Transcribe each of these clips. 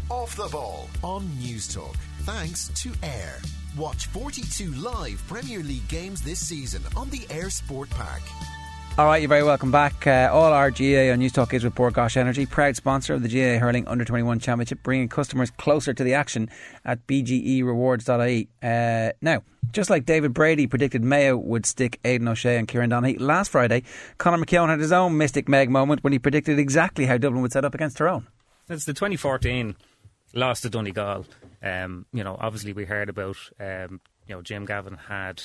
Off the Ball on Newstalk. Thanks to Ayr. Watch 42 live Premier League games this season on the Ayr Sport Park. Alright, you're very welcome back. All our GAA on Newstalk is with Bord Gáis Energy, proud sponsor of the GAA Hurling Under-21 Championship, bringing customers closer to the action at bgerewards.ie. Now, just like David Brady predicted Mayo would stick Aidan O'Shea and Kieran Donaghy, last Friday, Conor McKeown had his own Mystic Meg moment when he predicted exactly how Dublin would set up against Tyrone. It's the 2014 loss to Donegal. Obviously we heard about, Jim Gavin had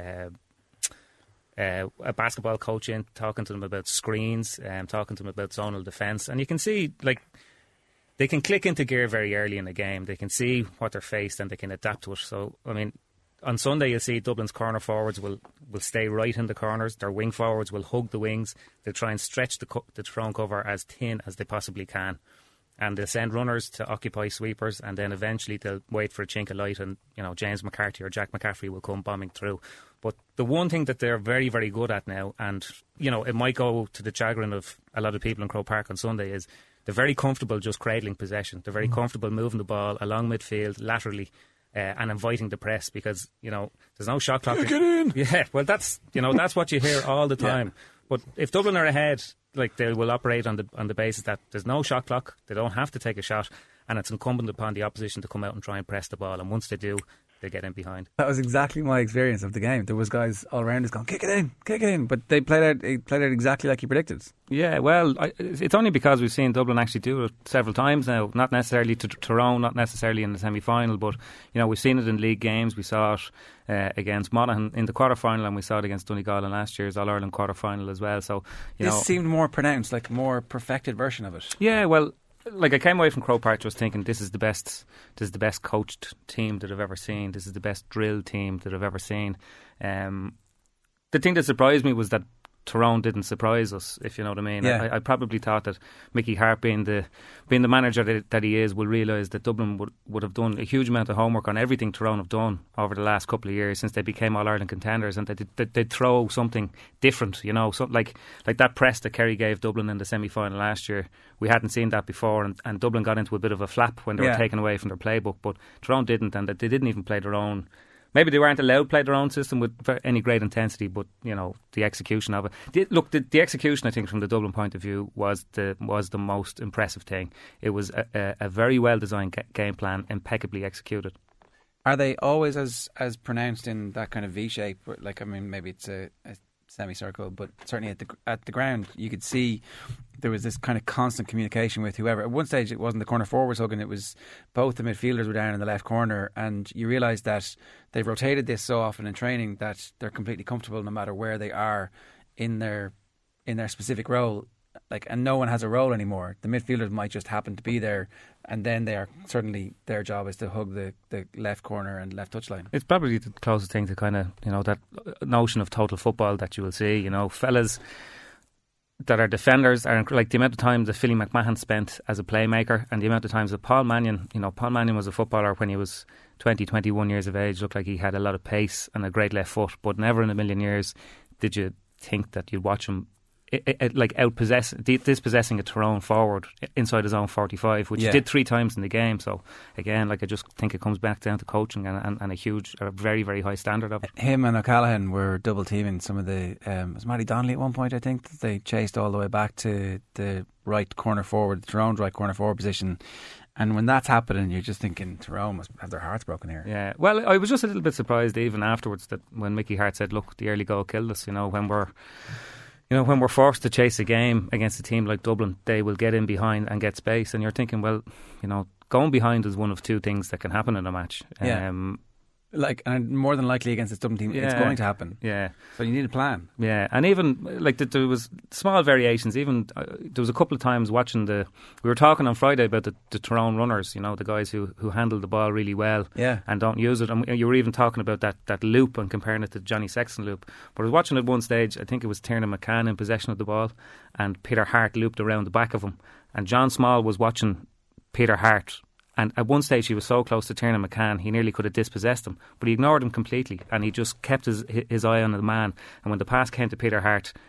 a basketball coach in, talking to them about screens, talking to them about zonal defence, and you can see they can click into gear very early in the game. They can see what they're faced and they can adapt to it. So on Sunday you'll see Dublin's corner forwards will stay right in the corners. Their wing forwards will hug the wings. They'll try and stretch the Tyrone cover as thin as they possibly can, and they'll send runners to occupy sweepers, and then eventually they'll wait for a chink of light, and James McCarthy or Jack McCaffrey will come bombing through. But the one thing that they're very, very good at now, and it might go to the chagrin of a lot of people in Croke Park on Sunday, is they're very comfortable just cradling possession. They're very comfortable moving the ball along midfield laterally and inviting the press, because there's no shot clock. Get in. Yeah, well that's what you hear all the time. Yeah. But if Dublin are ahead, they will operate on the basis that there's no shot clock. They don't have to take a shot, and it's incumbent upon the opposition to come out and try and press the ball. And once they do, they get in behind. That was exactly my experience of the game. There was guys all around us going, kick it in, but they played out exactly like you predicted. Yeah, well, it's only because we've seen Dublin actually do it several times now, not necessarily to Tyrone, not necessarily in the semi-final, but we've seen it in league games. We saw it against Monaghan in the quarter-final, and we saw it against Donegal in last year's All-Ireland quarter-final as well. So this seemed more pronounced, like a more perfected version of it. Yeah, well, I came away from Croke Park just thinking this is the best coached team that I've ever seen. This is the best drilled team that I've ever seen. The thing that surprised me was that Tyrone didn't surprise us, if you know what I mean. Yeah. I probably thought that Mickey Hart, being the manager that he is, will realise that Dublin would have done a huge amount of homework on everything Tyrone have done over the last couple of years since they became All-Ireland contenders, and that they'd throw something different, something like that press that Kerry gave Dublin in the semi-final last year. We hadn't seen that before, and Dublin got into a bit of a flap when they were taken away from their playbook, but Tyrone didn't, and they didn't even play their own. Maybe they weren't allowed to play their own system with any great intensity, but the execution of it. The execution, I think, from the Dublin point of view, was the most impressive thing. It was a very well designed game plan, impeccably executed. Are they always as pronounced in that kind of V shape? Maybe it's a semicircle, but certainly at the ground you could see there was this kind of constant communication with whoever. At one stage it wasn't the corner forwards hugging, it was both the midfielders were down in the left corner, and you realise that they've rotated this so often in training that they're completely comfortable no matter where they are in their specific role. And no one has a role anymore. The midfielders might just happen to be there, and then they are certainly, their job is to hug the left corner and left touchline. It's probably the closest thing to kind of that notion of total football that you will see. Fellas that are defenders are like the amount of time that Philly McMahon spent as a playmaker, and the amount of times that Paul Mannion was a footballer when he was 20, 21 years of age. Looked like he had a lot of pace and a great left foot, but never in a million years did you think that you'd watch him dispossessing a Tyrone forward inside his own 45, which he did 3 times in the game. So again, I just think it comes back down to coaching and a very, very high standard of it. Him and O'Callaghan were double teaming some of the was Matty Donnelly at one point, I think, that they chased all the way back to the right corner forward, the Tyrone's right corner forward position. And when that's happening, you're just thinking Tyrone must have their hearts broken here. Yeah, well, I was just a little bit surprised even afterwards that when Mickey Hart said, look, the early goal killed us, when we're forced to chase a game against a team like Dublin, they will get in behind and get space. And you're thinking, well, going behind is one of 2 things that can happen in a match. Yeah. And more than likely against this Dublin team, it's going to happen. Yeah. So you need a plan. Yeah, and even there was small variations. Even there was a couple of times watching we were talking on Friday about the Tyrone runners. The guys who handle the ball really well, and don't use it. And you were even talking about that loop and comparing it to Johnny Sexton loop. But I was watching at one stage. I think it was Tiernan McCann in possession of the ball, and Peter Hart looped around the back of him, and John Small was watching Peter Hart. And at one stage he was so close to Tiernan McCann he nearly could have dispossessed him, but he ignored him completely and he just kept his eye on the man. And when the pass came to Peter Hart,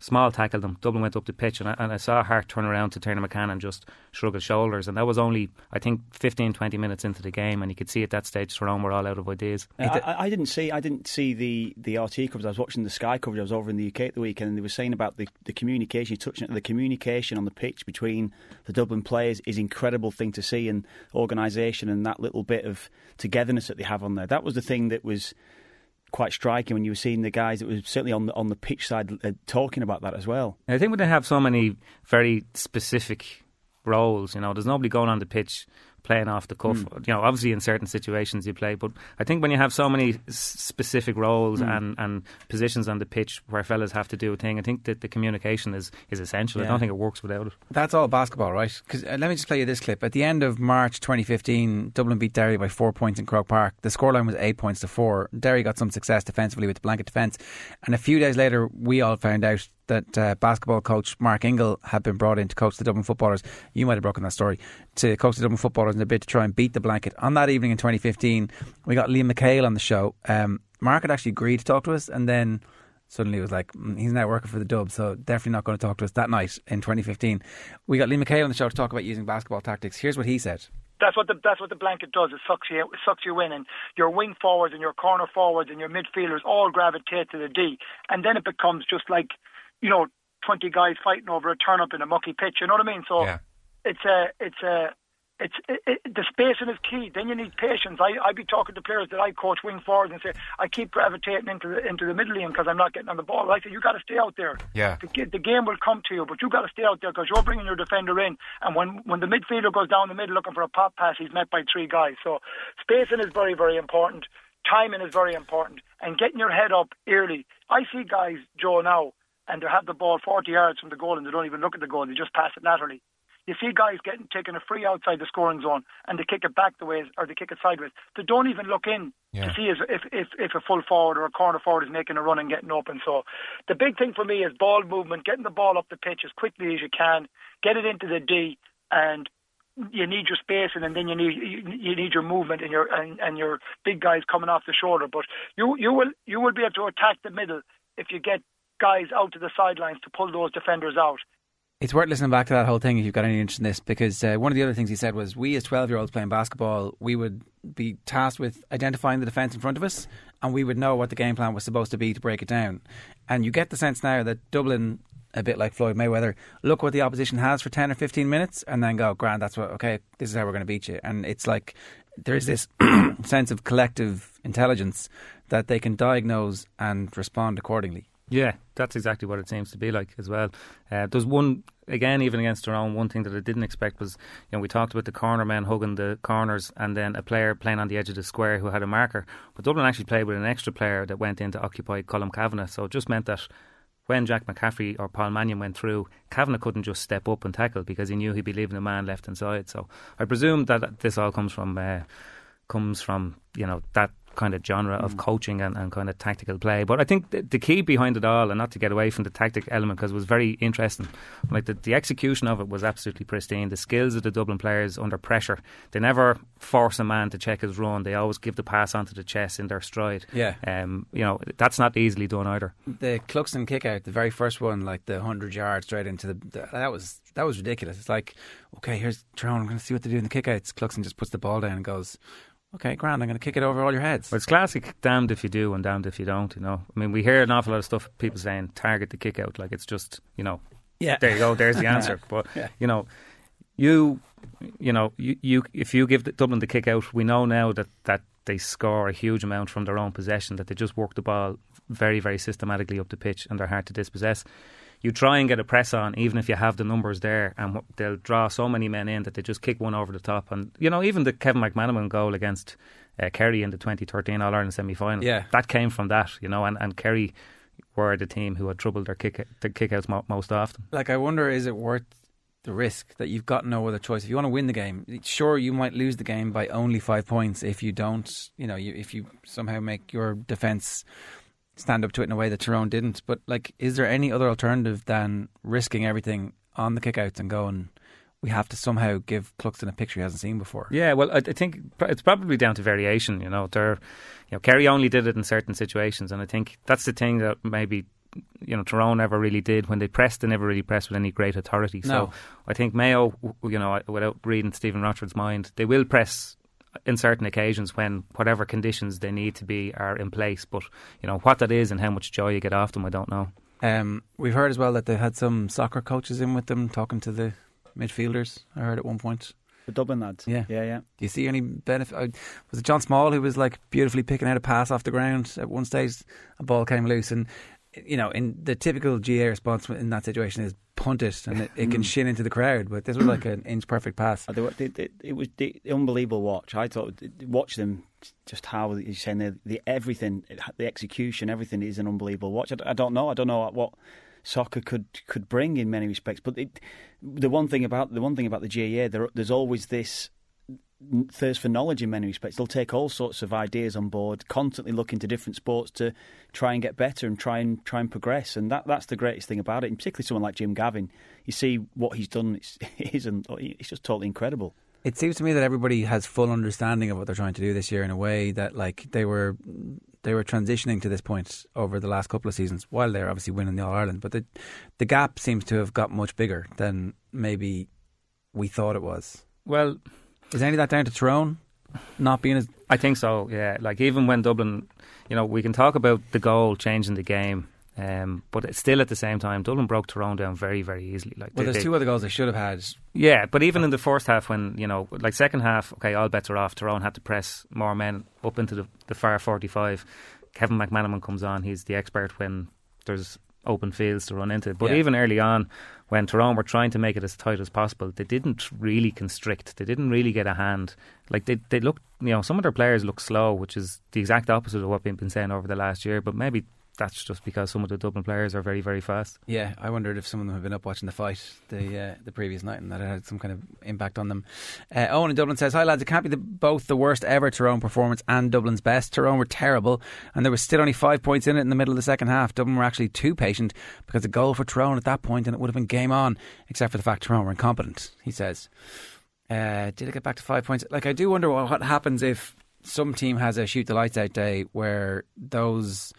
small tackled them. Dublin went up the pitch, and I saw Hart turn around to Turner McCann and just shrug his shoulders. And that was only, I think, 15-20 minutes into the game, and you could see at that stage Tyrone were all out of ideas. I didn't see the RT coverage. I was watching the Sky coverage. I was over in the UK at the weekend, and they were saying about the communication. You're touching it, the communication on the pitch between the Dublin players is an incredible thing to see, and organisation and that little bit of togetherness that they have on there. That was the thing that was quite striking when you were seeing the guys that were certainly on the pitch side talking about that as well. I think when they have so many very specific roles, there's nobody going on the pitch playing off the cuff. Obviously in certain situations you play, but I think when you have so many specific roles and positions on the pitch where fellas have to do a thing, I think that the communication is essential. I don't think it works without it. That's all basketball, right? Because let me just play you this clip. At the end of March 2015, Dublin beat Derry by 4 points in Croke Park. The scoreline was 8 points to 4. Derry got some success defensively with the blanket defence, and a few days later we all found out that basketball coach Mark Ingle had been brought in to coach the Dublin footballers. You might have broken that story. To coach the Dublin footballers in a bid to try and beat the blanket. On that evening in 2015, we got Liam McHale on the show. Mark had actually agreed to talk to us, and then suddenly it was like, he's now working for the Dub, so definitely not going to talk to us that night in 2015. We got Liam McHale on the show to talk about using basketball tactics. Here's what he said. That's what the blanket does. It sucks you in, and your wing forwards and your corner forwards and your midfielders all gravitate to the D, and then it becomes just like 20 guys fighting over a turn up in a mucky pitch. You know what I mean? So the spacing is key. Then you need patience. I'd be talking to players that I coach wing forwards and say, I keep gravitating into the middle lane because I'm not getting on the ball. I say, you got to stay out there. Yeah. The game will come to you, but you got to stay out there because you're bringing your defender in. And when the midfielder goes down the middle looking for a pop pass, he's met by 3 guys. So spacing is very, very important. Timing is very important. And getting your head up early. I see guys, Joe, now, and they have the ball 40 yards from the goal and they don't even look at the goal. They just pass it laterally. You see guys taking a free outside the scoring zone and they kick it back the ways or they kick it sideways. They don't even look in to see if a full forward or a corner forward is making a run and getting open. So the big thing for me is ball movement, getting the ball up the pitch as quickly as you can, get it into the D, and you need your spacing, and then you need your movement and your big guys coming off the shoulder. But you will be able to attack the middle if you get guys out to the sidelines to pull those defenders out. It's worth listening back to that whole thing if you've got any interest in this, because one of the other things he said was we as 12-year-olds playing basketball, we would be tasked with identifying the defence in front of us, and we would know what the game plan was supposed to be to break it down. And you get the sense now that Dublin, a bit like Floyd Mayweather, look what the opposition has for 10 or 15 minutes and then go, grand, this is how we're going to beat you. And it's like there's this sense of collective intelligence that they can diagnose and respond accordingly. Yeah, that's exactly what it seems to be like as well. There's one, again, even against Tyrone, one thing that I didn't expect was, we talked about the corner men hugging the corners and then a player playing on the edge of the square who had a marker. But Dublin actually played with an extra player that went in to occupy Colm Kavanagh. So it just meant that when Jack McCaffrey or Paul Mannion went through, Kavanagh couldn't just step up and tackle because he knew he'd be leaving a man left inside. So I presume that this all comes from that kind of genre of coaching and kind of tactical play. But I think the key behind it all, and not to get away from the tactic element because it was very interesting, like the execution of it was absolutely pristine. The skills of the Dublin players under pressure, they never force a man to check his run. They always give the pass onto the chest in their stride. Yeah. That's not easily done either. The Cluxton kick out, the very first one, like the 100 yards straight into that was ridiculous. It's like, okay, here's Tyrone, I'm going to see what they do in the kick outs. Cluxton just puts the ball down and goes, okay, grand, I'm going to kick it over all your heads. Well, it's classic damned if you do and damned if you don't, I mean, we hear an awful lot of stuff, people saying target the kick out, like it's just, yeah, there you go, there's the answer. But, if you give Dublin the kick out, we know now that they score a huge amount from their own possession, that they just work the ball very, very systematically up the pitch and they're hard to dispossess. You try and get a press on, even if you have the numbers there, and they'll draw so many men in that they just kick one over the top. And, even the Kevin McManaman goal against Kerry in the 2013 All-Ireland semi-final, that came from that, and Kerry were the team who had trouble their kick-outs most often. Like, I wonder, is it worth the risk that you've got no other choice? If you want to win the game, sure, you might lose the game by only 5 points if you don't, if you somehow make your defence stand up to it in a way that Tyrone didn't. But is there any other alternative than risking everything on the kickouts and going, we have to somehow give Cluxton a picture he hasn't seen before? Yeah, well, I think it's probably down to variation. Kerry only did it in certain situations, and I think that's the thing that maybe Tyrone never really did. When they pressed, they never really pressed with any great authority. No. So I think Mayo, without reading Stephen Rochford's mind, they will press in certain occasions when whatever conditions they need to be are in place. But what that is and how much joy you get off them, I don't know. We've heard as well that they had some soccer coaches in with them talking to the midfielders. I heard at one point. The Dublin lads. Yeah. Do you see any benefit? Was it John Small who was like beautifully picking out a pass off the ground at one stage? A ball came loose, and in the typical GA response in that situation is punt it, and it can shin into the crowd. But this was like an inch perfect pass. It was the unbelievable watch. I thought, watch them, just how you're saying the everything, the execution, everything is an unbelievable watch. I don't know what soccer could bring in many respects, but the one thing about the GAA, there's always this thirst for knowledge in many respects. They'll take all sorts of ideas on board, constantly look into different sports to try and get better and try and progress. And that's the greatest thing about it. And particularly someone like Jim Gavin, you see what he's done. It's just totally incredible. It seems to me that everybody has full understanding of what they're trying to do this year in a way that like they were transitioning to this point over the last couple of seasons while they're obviously winning the All-Ireland. But the gap seems to have got much bigger than maybe we thought it was. Well, is any of that down to Tyrone not being as... I think so, yeah. Like even when Dublin, we can talk about the goal changing the game, but it's still at the same time, Dublin broke Tyrone down very, very easily. There's two other goals they should have had. Yeah, but even in the first half when, second half, okay, all bets are off. Tyrone had to press more men up into the far 45. Kevin McManaman comes on. He's the expert when there's open fields to run into. But even early on, when Tyrone were trying to make it as tight as possible, they didn't really constrict. They didn't really get a hand. Like they looked, some of their players look slow, which is the exact opposite of what we've been saying over the last year. But maybe that's just because some of the Dublin players are very, very fast. Yeah, I wondered if some of them have been up watching the fight the previous night and that it had some kind of impact on them. Owen in Dublin says, "Hi lads, it can't be both the worst ever Tyrone performance and Dublin's best. Tyrone were terrible and there was still only 5 points in it in the middle of the second half. Dublin were actually too patient because a goal for Tyrone at that point and it would have been game on, except for the fact Tyrone were incompetent," he says. Did it get back to 5 points? Like, I do wonder what happens if some team has a shoot the lights out day where those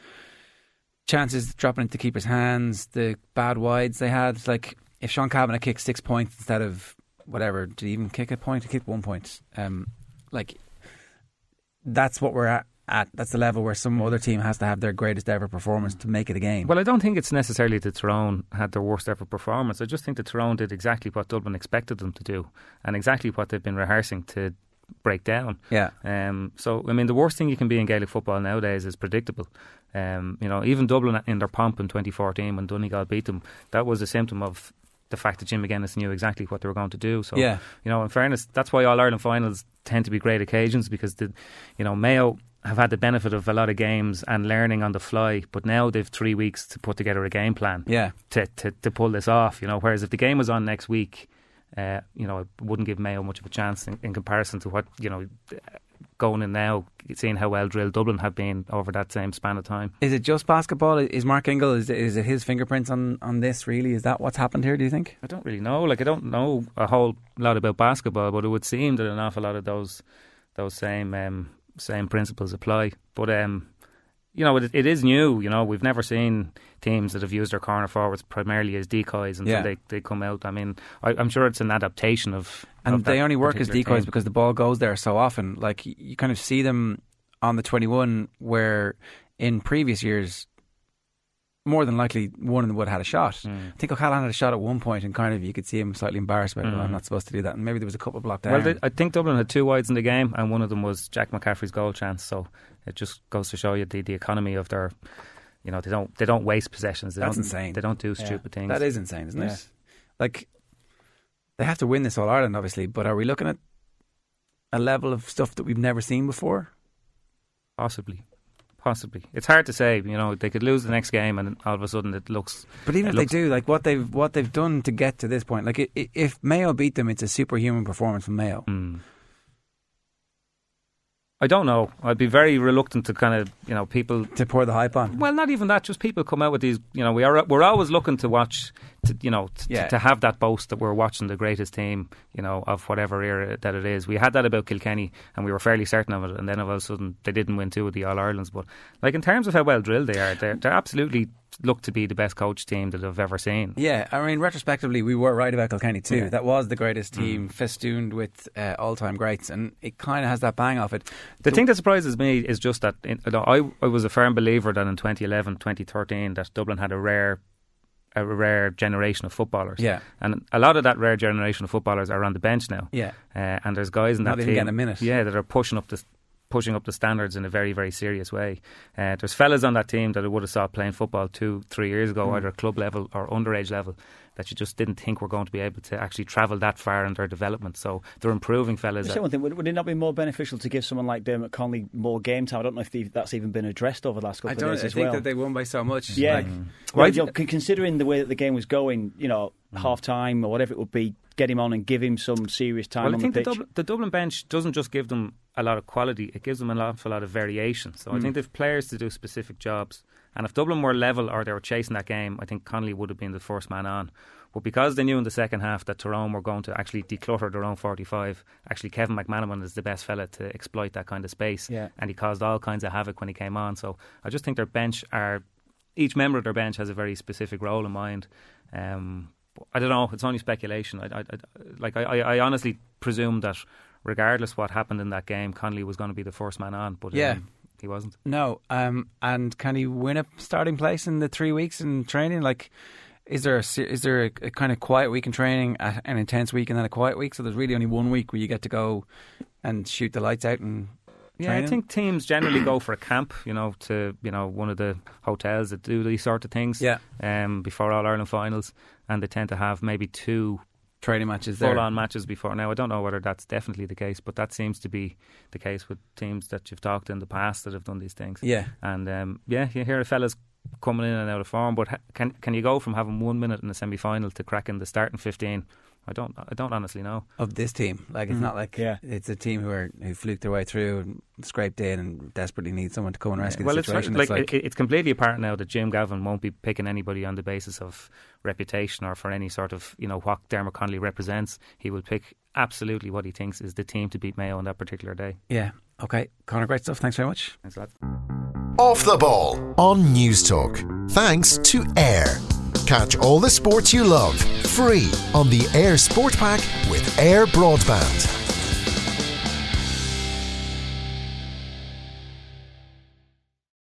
chances dropping into keeper's hands, the bad wides they had, like if Sean Kavanagh kicked 6 points instead of whatever, did he even kick a point? He kicked 1 point. Like that's what we're at. That's the level where some other team has to have their greatest ever performance to make it a game. Well, I don't think it's necessarily that Tyrone had their worst ever performance. I just think that Tyrone did exactly what Dublin expected them to do and exactly what they've been rehearsing to break down. Yeah. So, I mean, the worst thing you can be in Gaelic football nowadays is predictable. Even Dublin in their pomp in 2014 when Donegal beat them, that was a symptom of the fact that Jim McGuinness knew exactly what they were going to do. So, in fairness, that's why All-Ireland finals tend to be great occasions because, Mayo have had the benefit of a lot of games and learning on the fly, but now they've 3 weeks to put together a game plan to pull this off. Whereas if the game was on next week, it wouldn't give Mayo much of a chance in comparison to what, going in now, seeing how well drilled Dublin have been over that same span of time. Is it just basketball? Is Mark Ingle, is it his fingerprints on this really? Is that what's happened here, do you think? I don't really know. I don't know a whole lot about basketball, but it would seem that an awful lot of those same principles apply. But it is new. We've never seen teams that have used their corner forwards primarily as decoys until they come out. I mean, I'm sure it's an adaptation of. And they only work as decoys because the ball goes there so often. Like you kind of see them on the 21, where in previous years, more than likely one of them would have had a shot. I think O'Callaghan had a shot at one point, and kind of you could see him slightly embarrassed about it. I'm not supposed to do that. And maybe there was a couple blocked down. Well, I think Dublin had 2 wides in the game, and one of them was Jack McCaffrey's goal chance. So it just goes to show you the economy of their. They don't waste possessions. That's insane. They don't do stupid things. That is insane, isn't it? Like they have to win this All-Ireland, obviously, but are we looking at a level of stuff that we've never seen before? Possibly. It's hard to say. They could lose the next game and all of a sudden it looks. But even if they do, like what they've done to get to this point, like if Mayo beat them, it's a superhuman performance from Mayo. I don't know. I'd be very reluctant to kind of, people to pour the hype on. Well, not even that. Just people come out with these. We're always looking to watch, to have that boast that we're watching the greatest team, of whatever era that it is. We had that about Kilkenny, and we were fairly certain of it. And then all of a sudden, they didn't win 2 of the All Irelands. But like in terms of how well drilled they are, they're absolutely looked to be the best coach team that I've ever seen. Yeah, I mean, retrospectively, we were right about Kilkenny too. Yeah. That was the greatest team, festooned with all-time greats, and it kind of has that bang off it. The thing that surprises me is just that I was a firm believer that in 2011, 2013, that Dublin had a rare generation of footballers. Yeah. And a lot of that rare generation of footballers are on the bench now. Yeah. And there's guys in Not that even team, getting a minute. yeah, that are pushing up the standards in a very, very serious way. There's fellas on that team that I would have saw playing football 2-3 years ago, either at club level or underage level, that you just didn't think were going to be able to actually travel that far in their development. So they're improving fellas. Say one thing, would it not be more beneficial to give someone like Dermot Connolly more game time? I don't know if that's even been addressed over the last couple of days as well. I think that they won by so much. Yeah. Like, Considering the way that the game was going, half time or whatever it would be, get him on and give him some serious time on the pitch. I think the Dublin bench doesn't just give them a lot of quality, it gives them an awful lot of variation. So I think they've players to do specific jobs. And if Dublin were level or they were chasing that game, I think Connolly would have been the first man on. But because they knew in the second half that Tyrone were going to actually declutter their own 45, actually Kevin McManaman is the best fella to exploit that kind of space. Yeah. And he caused all kinds of havoc when he came on. So I just think their bench each member of their bench has a very specific role in mind. I don't know, it's only speculation. I honestly presume that regardless what happened in that game, Connolly was going to be the first man on, but he wasn't. No, and can he win a starting place in the 3 weeks in training? Like, is there a kind of quiet week in training, an intense week, and then a quiet week? So there's really only 1 week where you get to go and shoot the lights out and training? I think teams generally go for a camp, to one of the hotels that do these sort of things. Yeah. Before All Ireland finals, and they tend to have maybe 2 training matches there. Full-on matches before. Now, I don't know whether that's definitely the case, but that seems to be the case with teams that you've talked to in the past that have done these things. Yeah. And you hear the fellas coming in and out of form, but can you go from having 1 minute in the semi-final to cracking the starting 15? I don't honestly know. Of this team. Like, it's not like it's a team who fluked their way through and scraped in and desperately need someone to come and rescue the situation. It's completely apparent now that Jim Gavin won't be picking anybody on the basis of reputation or for any sort of, what Dermot Connolly represents. He will pick absolutely what he thinks is the team to beat Mayo on that particular day. Yeah. Okay. Conor, great stuff. Thanks very much. Thanks, lads. Off the Ball on News Talk. Thanks to Air. Catch all the sports you love free on the Air Sport Pack with Air Broadband.